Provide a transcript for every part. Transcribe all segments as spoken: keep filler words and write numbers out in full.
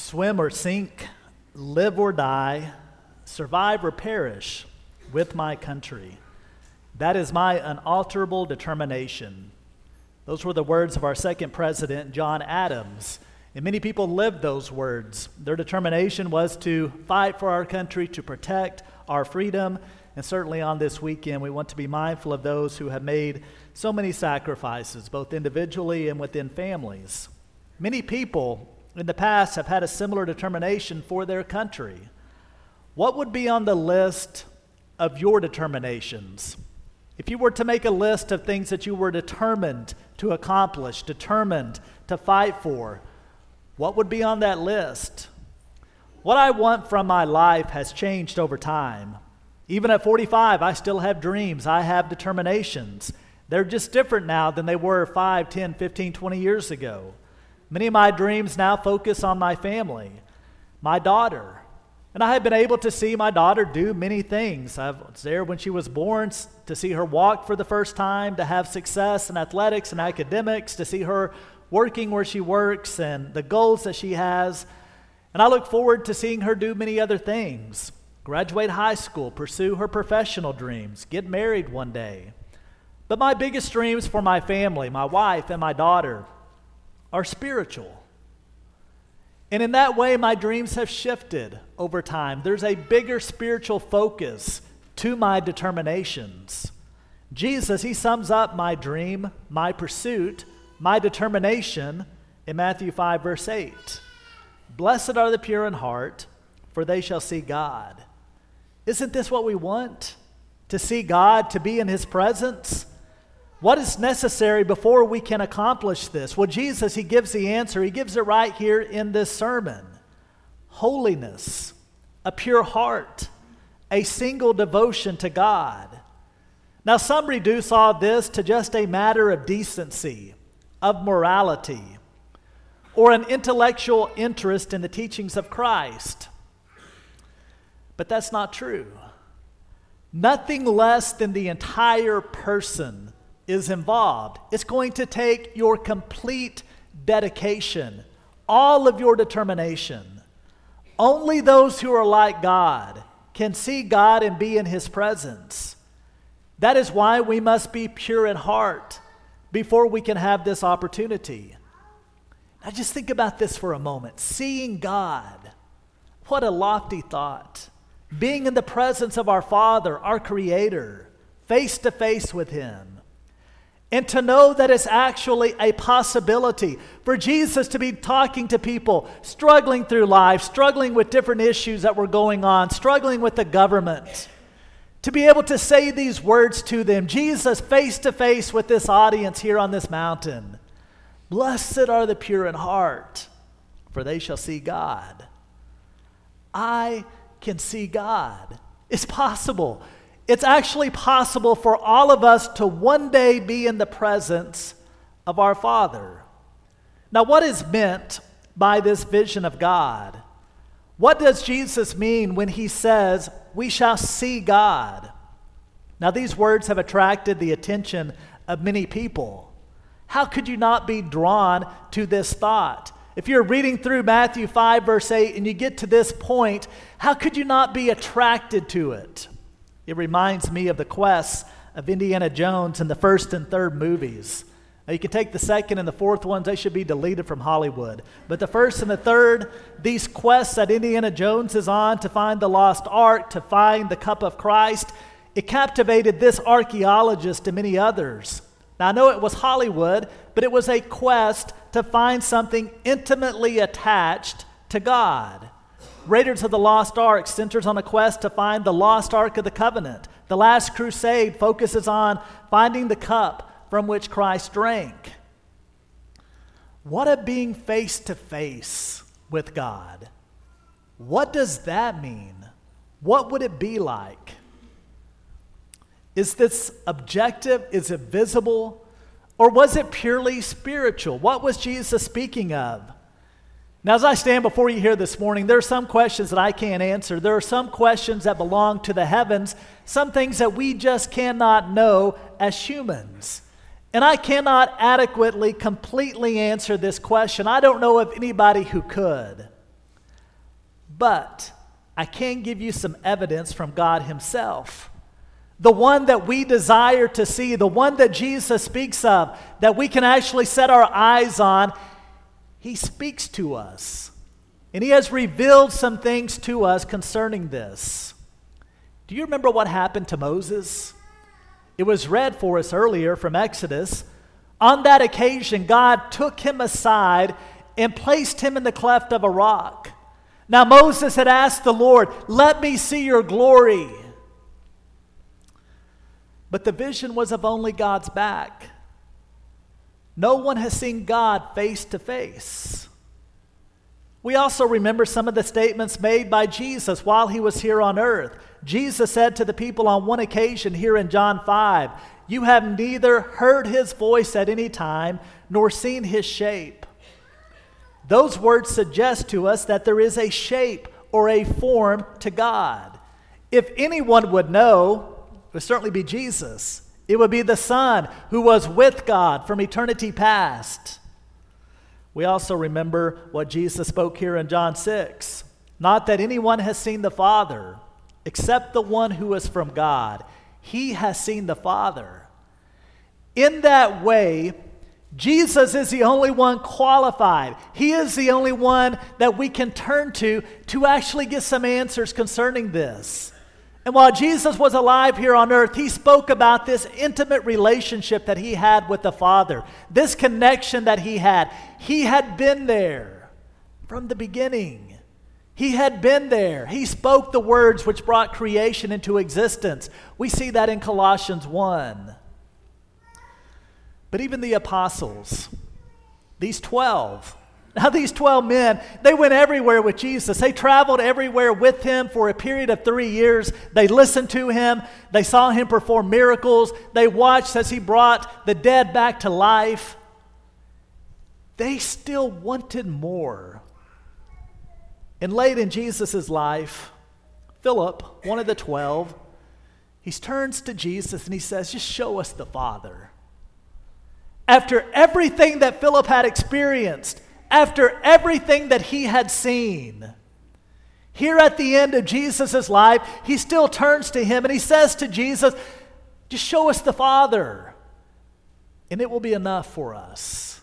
swim or sink, live or die, survive or perish with my country. That is my unalterable determination. Those were the words of our second president, John Adams. And many people lived those words. Their determination was to fight for our country, to protect our freedom. And certainly on this weekend, we want to be mindful of those who have made so many sacrifices, both individually and within families. Many people in the past have had a similar determination for their country. What would be on the list of your determinations? If you were to make a list of things that you were determined to accomplish, determined to fight for, what would be on that list? What I want from my life has changed over time. Even at forty-five, I still have dreams. I have determinations. They're just different now than they were five, ten, fifteen, twenty years ago. Many of my dreams now focus on my family, my daughter. And I have been able to see my daughter do many things. I was there when she was born to see her walk for the first time, to have success in athletics and academics, to see her working where she works and the goals that she has. And I look forward to seeing her do many other things. Graduate high school, pursue her professional dreams, get married one day. But my biggest dreams for my family, my wife and my daughter, are spiritual. And in that way, my dreams have shifted over time. There's a bigger spiritual focus to my determinations. Jesus, he sums up my dream, my pursuit, my determination in Matthew five, verse eight. Blessed are the pure in heart, for they shall see God. Isn't this what we want? To see God, to be in his presence? What is necessary before we can accomplish this? Well, Jesus, he gives the answer. He gives it right here in this sermon. Holiness, a pure heart, a single devotion to God. Now, some reduce all this to just a matter of decency, of morality, or an intellectual interest in the teachings of Christ. But that's not true. Nothing less than the entire person is involved. It's going to take your complete dedication, all of your determination. Only those who are like God can see God and be in his presence. That is why we must be pure in heart before we can have this opportunity. Now just think about this for a moment. Seeing God, what a lofty thought. Being in the presence of our Father, our Creator, face to face with him. And to know that it's actually a possibility for Jesus to be talking to people struggling through life, struggling with different issues that were going on, struggling with the government. To be able to say these words to them, Jesus face to face with this audience here on this mountain. Blessed are the pure in heart, for they shall see God. I can see God. It's possible. It's actually possible for all of us to one day be in the presence of our Father. Now, what is meant by this vision of God? What does Jesus mean when he says, we shall see God? Now, these words have attracted the attention of many people. How could you not be drawn to this thought? If you're reading through Matthew five, verse eight, and you get to this point, how could you not be attracted to it? It reminds me of the quests of Indiana Jones in the first and third movies. Now, you can take the second and the fourth ones, they should be deleted from Hollywood. But the first and the third, these quests that Indiana Jones is on to find the lost ark, to find the cup of Christ, it captivated this archaeologist and many others. Now, I know it was Hollywood, but it was a quest to find something intimately attached to God. Raiders of the Lost Ark centers on a quest to find the lost Ark of the Covenant. The Last Crusade focuses on finding the cup from which Christ drank. What a being face to face with God. What does that mean? What would it be like? Is this objective? Is it visible? Or was it purely spiritual? What was Jesus speaking of? Now, as I stand before you here this morning, there are some questions that I can't answer. There are some questions that belong to the heavens, some things that we just cannot know as humans. And I cannot adequately, completely answer this question. I don't know of anybody who could. But I can give you some evidence from God himself. The one that we desire to see, the one that Jesus speaks of, that we can actually set our eyes on, he speaks to us. And he has revealed some things to us concerning this. Do you remember what happened to Moses? It was read for us earlier from Exodus. On that occasion, God took him aside and placed him in the cleft of a rock. Now Moses had asked the Lord, "Let me see your glory." But the vision was of only God's back. No one has seen God face to face. We also remember some of the statements made by Jesus while he was here on earth. Jesus said to the people on one occasion here in John five, "You have neither heard his voice at any time, nor seen his shape." Those words suggest to us that there is a shape or a form to God. If anyone would know, it would certainly be Jesus. It would be the Son who was with God from eternity past. We also remember what Jesus spoke here in John six. Not that anyone has seen the Father, except the one who is from God. He has seen the Father. In that way, Jesus is the only one qualified. He is the only one that we can turn to to actually get some answers concerning this. And while Jesus was alive here on earth, he spoke about this intimate relationship that he had with the Father, this connection that he had. He had been there from the beginning. He had been there. He spoke the words which brought creation into existence. We see that in Colossians one. But even the apostles, these twelve, now these twelve men, they went everywhere with Jesus. They traveled everywhere with him for a period of three years. They listened to him. They saw him perform miracles. They watched as he brought the dead back to life. They still wanted more. And late in Jesus' life, Philip, one of the twelve, he turns to Jesus and he says, "Just show us the Father." After everything that Philip had experienced, after everything that he had seen, here at the end of Jesus' life, he still turns to him and he says to Jesus, "Just show us the Father, and it will be enough for us."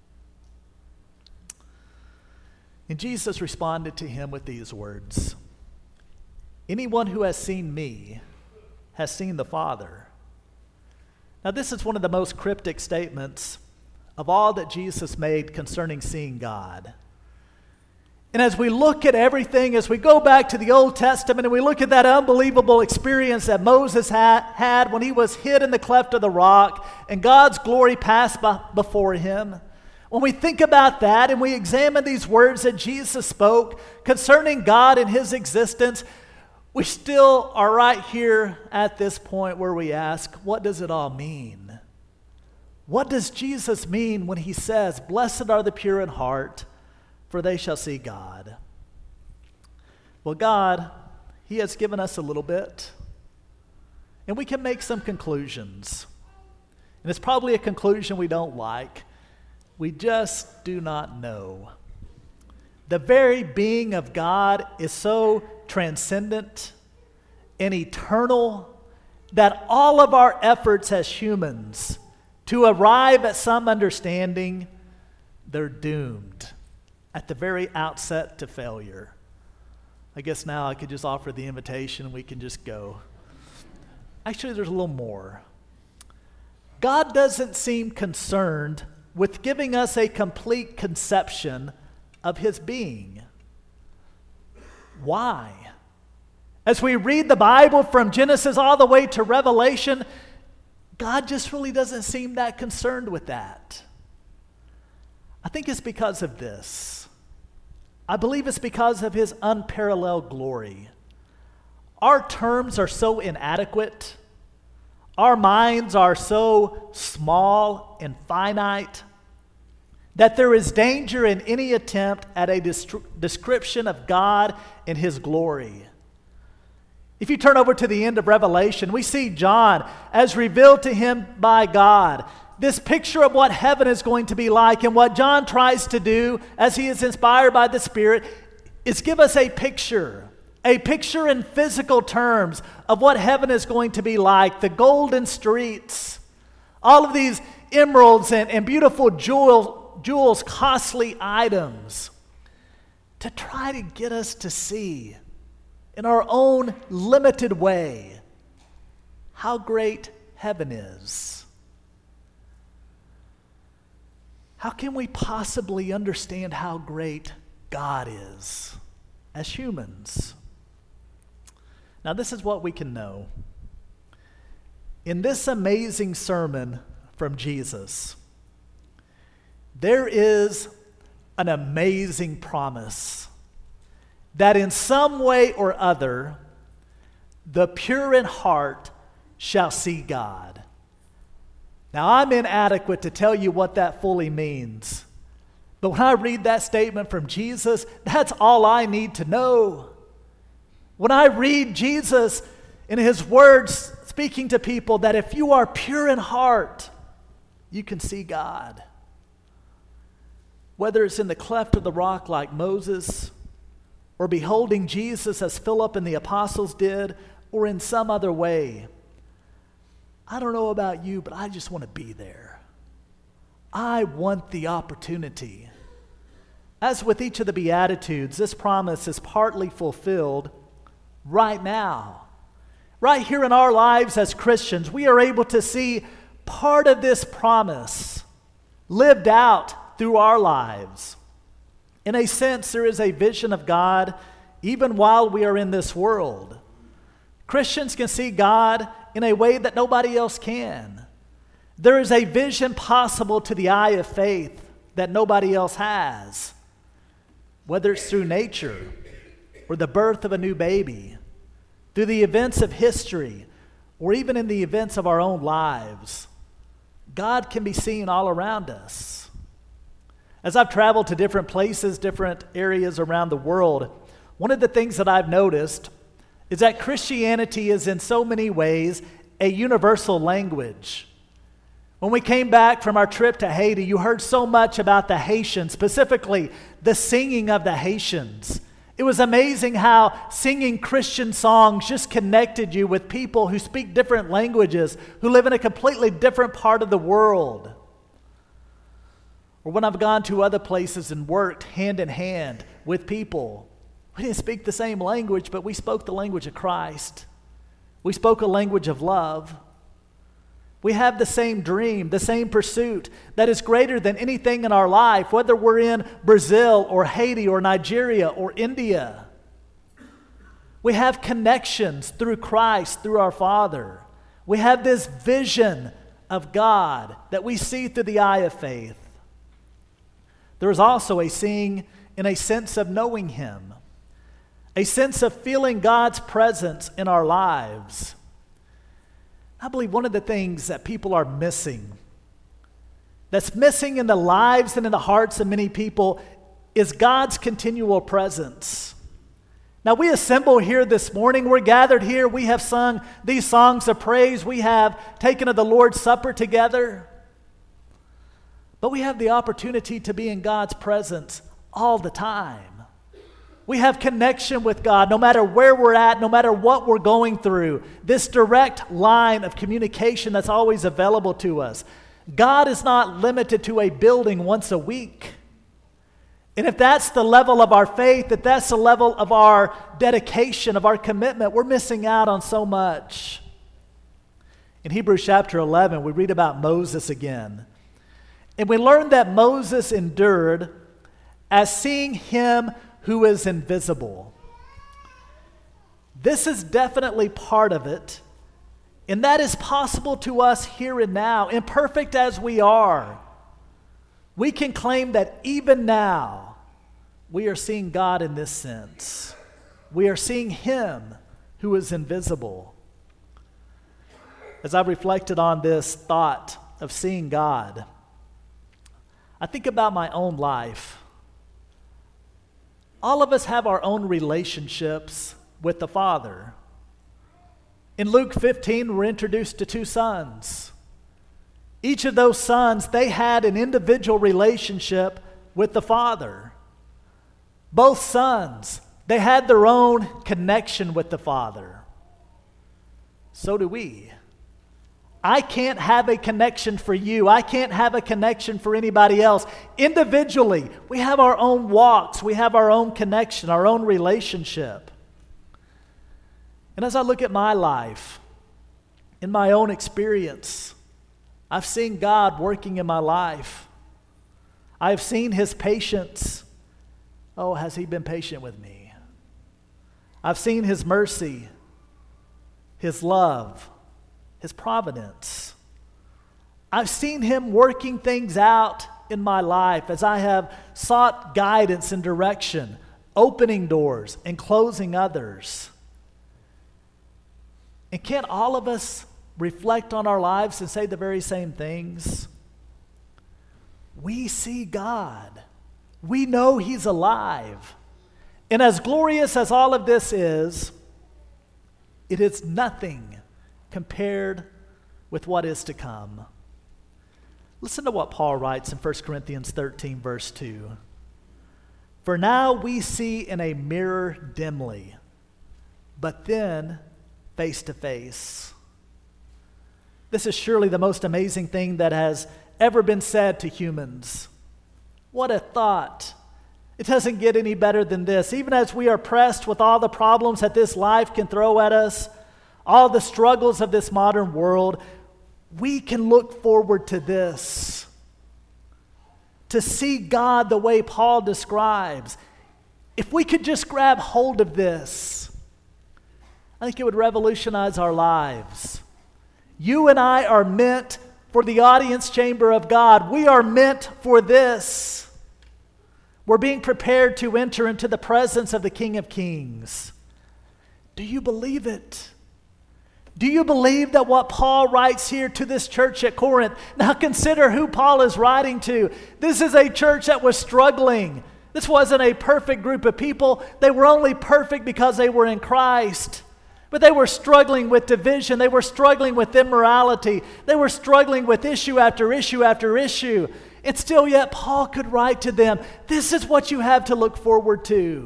And Jesus responded to him with these words, "Anyone who has seen me has seen the Father." Now, this is one of the most cryptic statements of all that Jesus made concerning seeing God. And as we look at everything, as we go back to the Old Testament and we look at that unbelievable experience that Moses had, had when he was hid in the cleft of the rock and God's glory passed by, before him, when we think about that and we examine these words that Jesus spoke concerning God and his existence, we still are right here at this point where we ask, what does it all mean? What does Jesus mean when he says, "Blessed are the pure in heart, for they shall see God"? Well, God, he has given us a little bit, and we can make some conclusions. And it's probably a conclusion we don't like. We just do not know. The very being of God is so transcendent and eternal that all of our efforts as humans to arrive at some understanding, they're doomed at the very outset to failure. I guess now I could just offer the invitation and we can just go. Actually, there's a little more. God doesn't seem concerned with giving us a complete conception of his being. Why? As we read the Bible from Genesis all the way to Revelation, God just really doesn't seem that concerned with that. I think it's because of this. I believe it's because of his unparalleled glory. Our terms are so inadequate. Our minds are so small and finite that there is danger in any attempt at a destri- description of God and his glory. If you turn over to the end of Revelation, we see John as revealed to him by God. This picture of what heaven is going to be like, and what John tries to do as he is inspired by the Spirit, is give us a picture, a picture in physical terms of what heaven is going to be like, the golden streets, all of these emeralds and, and beautiful jewel, jewels, costly items, to try to get us to see in our own limited way how great heaven is. How can we possibly understand how great God is as humans? Now, this is what we can know. In this amazing sermon from Jesus, there is an amazing promise that in some way or other, the pure in heart shall see God. Now, I'm inadequate to tell you what that fully means. But when I read that statement from Jesus, that's all I need to know. When I read Jesus in his words speaking to people that if you are pure in heart, you can see God. Whether it's in the cleft of the rock like Moses, or beholding Jesus as Philip and the apostles did, or in some other way. I don't know about you, but I just want to be there. I want the opportunity. As with each of the Beatitudes, this promise is partly fulfilled right now. Right here in our lives as Christians, we are able to see part of this promise lived out through our lives. In a sense, there is a vision of God even while we are in this world. Christians can see God in a way that nobody else can. There is a vision possible to the eye of faith that nobody else has. Whether it's through nature or the birth of a new baby, through the events of history, or even in the events of our own lives, God can be seen all around us. As I've traveled to different places, different areas around the world, one of the things that I've noticed is that Christianity is in so many ways a universal language. When we came back from our trip to Haiti, you heard so much about the Haitians, specifically the singing of the Haitians. It was amazing how singing Christian songs just connected you with people who speak different languages, who live in a completely different part of the world. Or when I've gone to other places and worked hand in hand with people, we didn't speak the same language, but we spoke the language of Christ. We spoke a language of love. We have the same dream, the same pursuit that is greater than anything in our life, whether we're in Brazil or Haiti or Nigeria or India. We have connections through Christ, through our Father. We have this vision of God that we see through the eye of faith. There is also a seeing in a sense of knowing Him, a sense of feeling God's presence in our lives. I believe one of the things that people are missing, that's missing in the lives and in the hearts of many people, is God's continual presence. Now, we assemble here this morning. We're gathered here. We have sung these songs of praise. We have taken of the Lord's Supper together. But we have the opportunity to be in God's presence all the time. We have connection with God no matter where we're at, no matter what we're going through. This direct line of communication that's always available to us. God is not limited to a building once a week. And if that's the level of our faith, if that's the level of our dedication, of our commitment, we're missing out on so much. In Hebrews chapter eleven, we read about Moses again. And we learn that Moses endured as seeing him who is invisible. This is definitely part of it, and that is possible to us here and now, imperfect as we are. We can claim that even now, we are seeing God in this sense. We are seeing Him who is invisible. As I've reflected on this thought of seeing God, I think about my own life. All of us have our own relationships with the Father. In Luke fifteen, we're introduced to two sons. Each of those sons, they had an individual relationship with the Father. Both sons, they had their own connection with the Father. So do we. I can't have a connection for you. I can't have a connection for anybody else. Individually, we have our own walks. We have our own connection, our own relationship. And as I look at my life, in my own experience, I've seen God working in my life. I've seen His patience. Oh, has He been patient with me? I've seen His mercy, His love, His providence. I've seen Him working things out in my life as I have sought guidance and direction, opening doors and closing others. And can't all of us reflect on our lives and say the very same things? We see God. We know He's alive. And as glorious as all of this is, it is nothing compared with what is to come. Listen to what Paul writes in First Corinthians thirteen, verse two. For now we see in a mirror dimly, but then face to face. This is surely the most amazing thing that has ever been said to humans. What a thought. It doesn't get any better than this. Even as we are pressed with all the problems that this life can throw at us, all the struggles of this modern world, we can look forward to this. To see God the way Paul describes. If we could just grab hold of this, I think it would revolutionize our lives. You and I are meant for the audience chamber of God. We are meant for this. We're being prepared to enter into the presence of the King of Kings. Do you believe it? Do you believe that what Paul writes here to this church at Corinth? Now consider who Paul is writing to. This is a church that was struggling. This wasn't a perfect group of people. They were only perfect because they were in Christ. But they were struggling with division. They were struggling with immorality. They were struggling with issue after issue after issue. And still yet Paul could write to them, this is what you have to look forward to.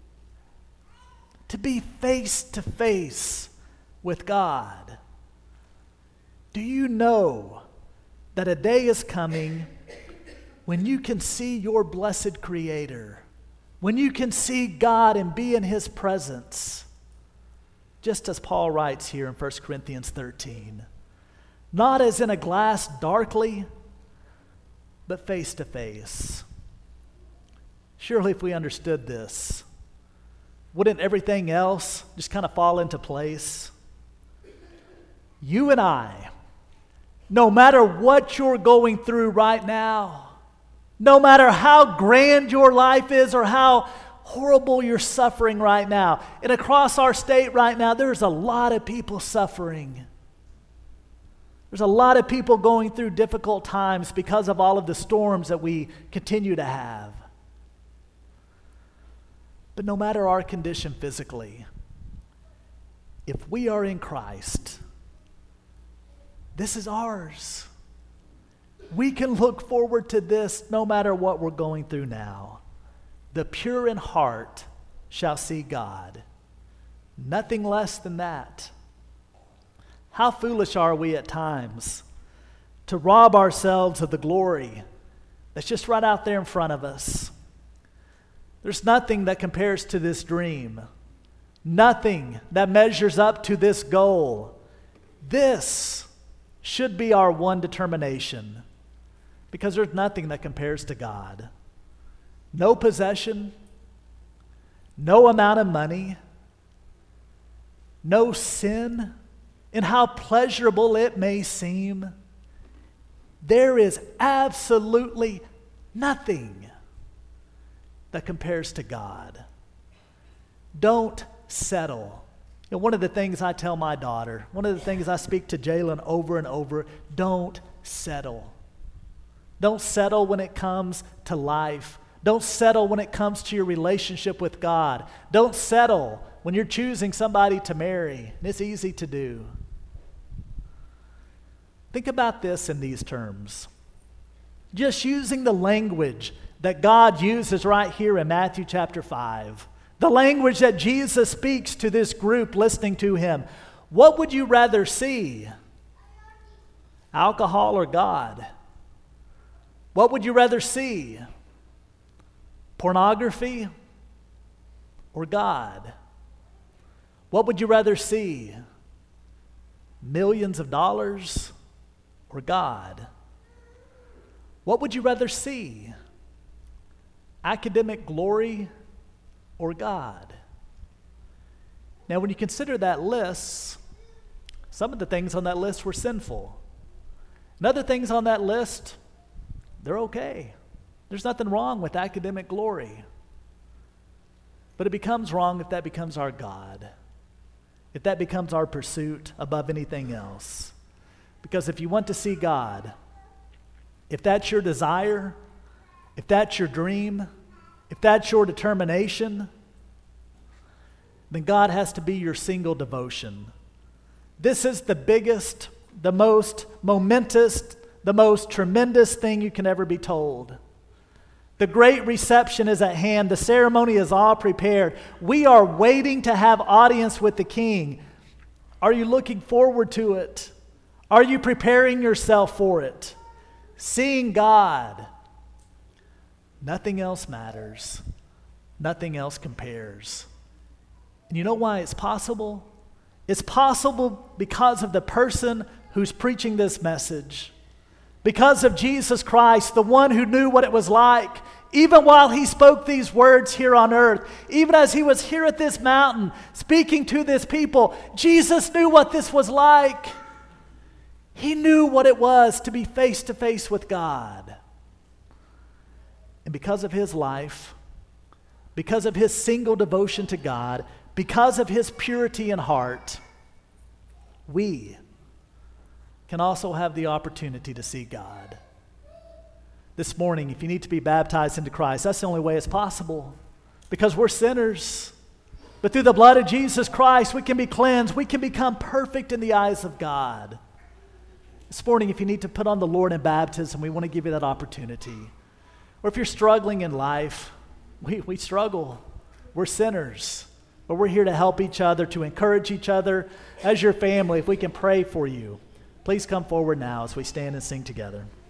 To be face to face with God. Do you know that a day is coming when you can see your blessed Creator, when you can see God and be in His presence? Just as Paul writes here in First Corinthians thirteen, not as in a glass darkly, but face to face. Surely if we understood this, wouldn't everything else just kind of fall into place? You and I, no matter what you're going through right now, no matter how grand your life is or how horrible you're suffering right now, and across our state right now, there's a lot of people suffering. There's a lot of people going through difficult times because of all of the storms that we continue to have. But no matter our condition physically, if we are in Christ, this is ours. We can look forward to this no matter what we're going through now. The pure in heart shall see God. Nothing less than that. How foolish are we at times to rob ourselves of the glory that's just right out there in front of us. There's nothing that compares to this dream. Nothing that measures up to this goal. This should be our one determination, because there's nothing that compares to God. No possession, no amount of money, no sin, and how pleasurable it may seem, there is absolutely nothing that compares to God. Don't settle. You know, one of the things I tell my daughter, one of the things I speak to Jalen over and over, don't settle. Don't settle when it comes to life. Don't settle when it comes to your relationship with God. Don't settle when you're choosing somebody to marry. And it's easy to do. Think about this in these terms. Just using the language that God uses right here in Matthew chapter five. The language that Jesus speaks to this group listening to him. What would you rather see? Alcohol or God? What would you rather see? Pornography or God? What would you rather see? Millions of dollars or God? What would you rather see? Academic glory or God? Now, when you consider that list, some of the things on that list were sinful. And other things on that list, they're okay. There's nothing wrong with academic glory. But it becomes wrong if that becomes our God, if that becomes our pursuit above anything else. Because if you want to see God, if that's your desire, if that's your dream, if that's your determination, then God has to be your single devotion. This is the biggest, the most momentous, the most tremendous thing you can ever be told. The great reception is at hand. The ceremony is all prepared. We are waiting to have audience with the King. Are you looking forward to it? Are you preparing yourself for it? Seeing God. Nothing else matters. Nothing else compares. And you know why it's possible? It's possible because of the person who's preaching this message. Because of Jesus Christ, the one who knew what it was like, even while he spoke these words here on earth, even as he was here at this mountain speaking to this people, Jesus knew what this was like. He knew what it was to be face to face with God. And because of his life, because of his single devotion to God, because of his purity in heart, we can also have the opportunity to see God. This morning, if you need to be baptized into Christ, that's the only way it's possible, because we're sinners. But through the blood of Jesus Christ, we can be cleansed. We can become perfect in the eyes of God. This morning, if you need to put on the Lord in baptism, we want to give you that opportunity. Or if you're struggling in life, we, we struggle. We're sinners. But we're here to help each other, to encourage each other. As your family, if we can pray for you, please come forward now as we stand and sing together.